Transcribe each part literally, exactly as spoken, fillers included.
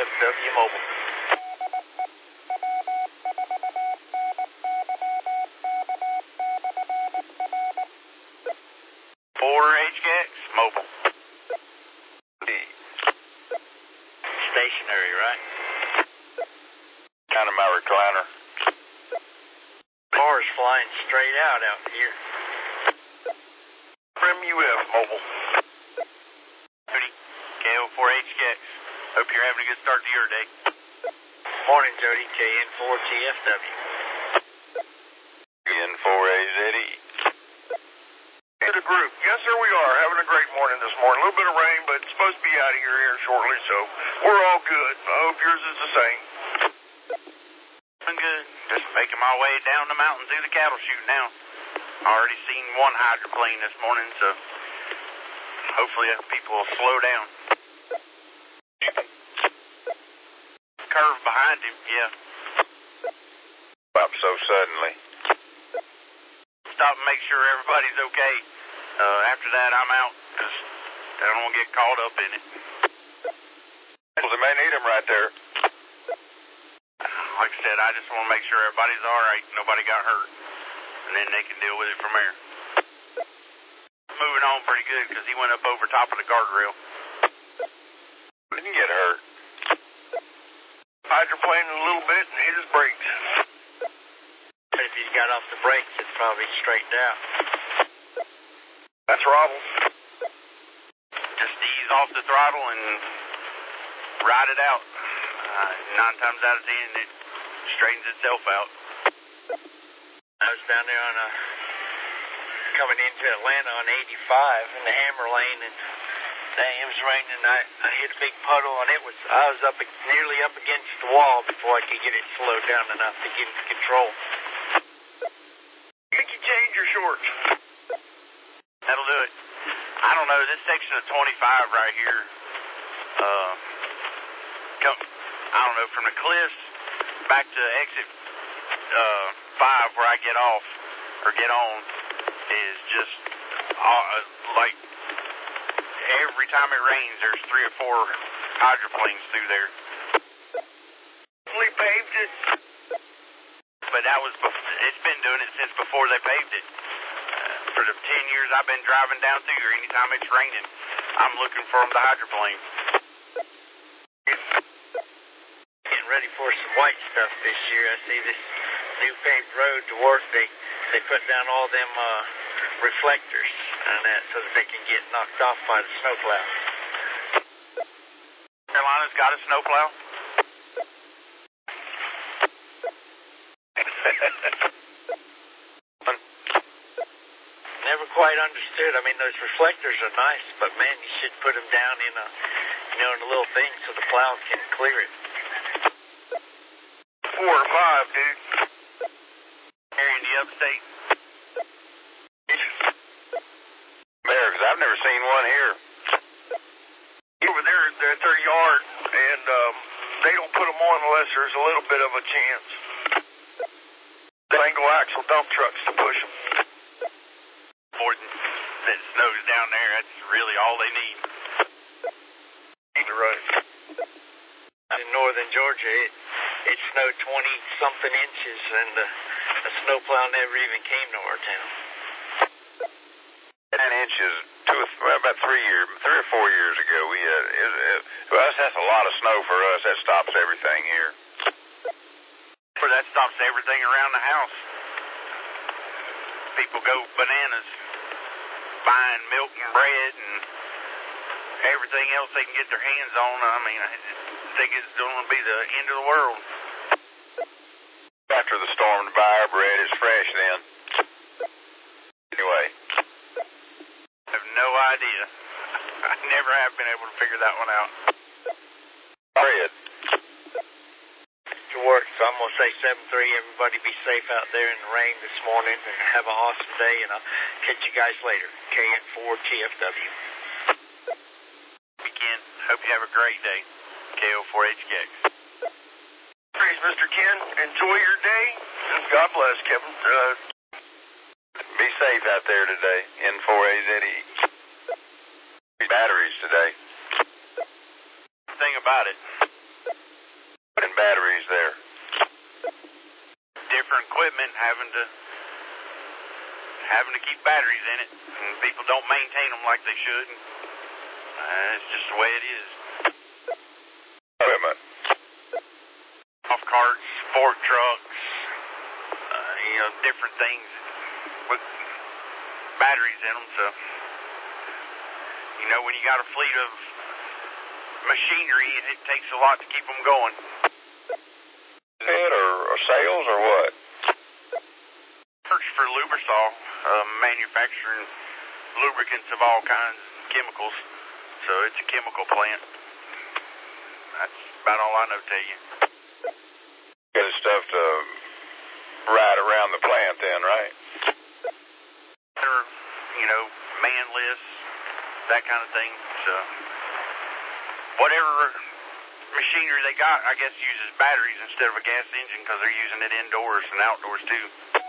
F W Mobile. four H K X Mobile. Stationary, right? Kind of my recliner. Cars flying straight out out here. M U F Mobile. K O four H K X. Hope you're having a good start to your day. Morning, Jody. K N four T F W. N four A Z E. Hey, the group. Yes, sir, we are. Having a great morning this morning. A little bit of rain, but it's supposed to be out of here here shortly, so we're all good. I hope yours is the same. I'm good. Just making my way down the mountain through the cattle chute now. Already seen one hydroplane this morning, so hopefully people will slow down. Curve behind him, yeah. Up so suddenly. Stop and make sure everybody's okay. Uh, after that, I'm out, because I don't want to get caught up in it. Well, they may need him right there. Like I said, I just want to make sure everybody's all right, nobody got hurt, and then they can deal with it from there. Moving on pretty good, because he went up over top of the guardrail. Didn't get hurt. Hydroplaned a little bit and hit his brakes. If he's got off the brakes, it's probably straightened out. That's throttle. Just ease off the throttle and ride it out. Uh, nine times out of ten, it straightens itself out. I was down there on a coming into Atlanta on eighty-five in the Hammer Lane, and dang, it was raining. And I, I hit a big puddle, and it was I was up nearly up against the wall before I could get it slowed down enough to get into control. You can change your shorts. That'll do it. I don't know, this section of twenty-five right here, uh, come, I don't know, from the cliffs back to exit uh, five where I get off or get on is just uh, like every time it rains, there's three or four hydroplanes through there. We paved it. But that was, it's been doing it since before they paved it. Uh, for the ten years I've been driving down through here, anytime it's raining, I'm looking for them to hydroplane. Getting ready for some white stuff this year. I see this new paved road to work. They they put down all them uh, reflectors on that so that they can get knocked off by the snowplow. Carolina's got a snowplow? Never quite understood. I mean, those reflectors are nice, but man, you should put them down in a, you know, in a little thing so the plow can clear it. Four or five, dude. Here in the upstate. There, because I've never seen one here. Over there, they're at their yard, and um, they don't put them on unless there's a little bit of a chance. Single axle dump trucks to push them. More than that snows down there, that's really all they need. You're right. In northern Georgia, it, it snowed twenty-something inches, and the, the snowplow never even came to our town. Nine inches, two, well, about three years, three or four years ago, we had, it, it, well, that's a lot of snow for us. That stops everything here. Where that stops everything around the house. People go bananas buying milk and bread and everything else they can get their hands on. I mean, I think it's going to be the end of the world. After the storm, to buy our bread, it's fresh then. Anyway. I have no idea. I never have been able to figure that one out. Bread. To work, so I'm going to say seven three. Everybody be safe out there in the rain this morning and have an awesome day, and I'll catch you guys later. K N four T F W. Ken, hope you have a great day. K O four H K X. Please, Mister Ken, enjoy your day, and God bless, Kevin. Uh, be safe out there today, N four A Z E. Batteries today. Thing about it, and batteries there? Different equipment having to having to keep batteries in it, and people don't maintain them like they should. Uh, it's just the way it is. Equipment. Off carts, fork trucks, uh, you know, different things with batteries in them. So, you know, when you got a fleet of machinery, it takes a lot to keep them going. It or, or sales or what? Search for Lubrisol, uh, manufacturing lubricants of all kinds, chemicals. So it's a chemical plant. That's about all I know to tell you. Good stuff to ride around the plant then, right? Or, you know, man lists, that kind of thing. So whatever machinery they got, I guess, uses batteries instead of a gas engine because they're using it indoors and outdoors too.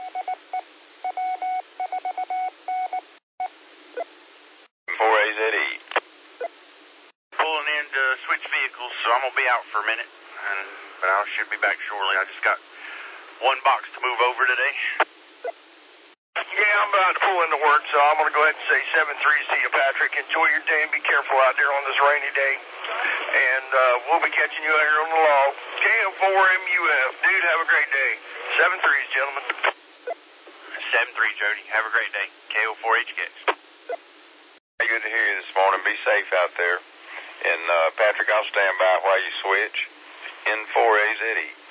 four A Z E. Pulling in to switch vehicles, so I'm going to be out for a minute, and, but I should be back shortly. I just got one box to move over today. Yeah, I'm about to pull into work, so I'm going to go ahead and say seven three to you, Patrick. Enjoy your day and be careful out there on this rainy day. And uh, we'll be catching you out here on the log. K O four M U F. Dude, have a great day. seven threes, gentlemen. seven three, Jody. Have a great day. K O four H K X. Hey, good to hear you this morning. Be safe out there. And, uh, Patrick, I'll stand by while you switch. N four A Z E.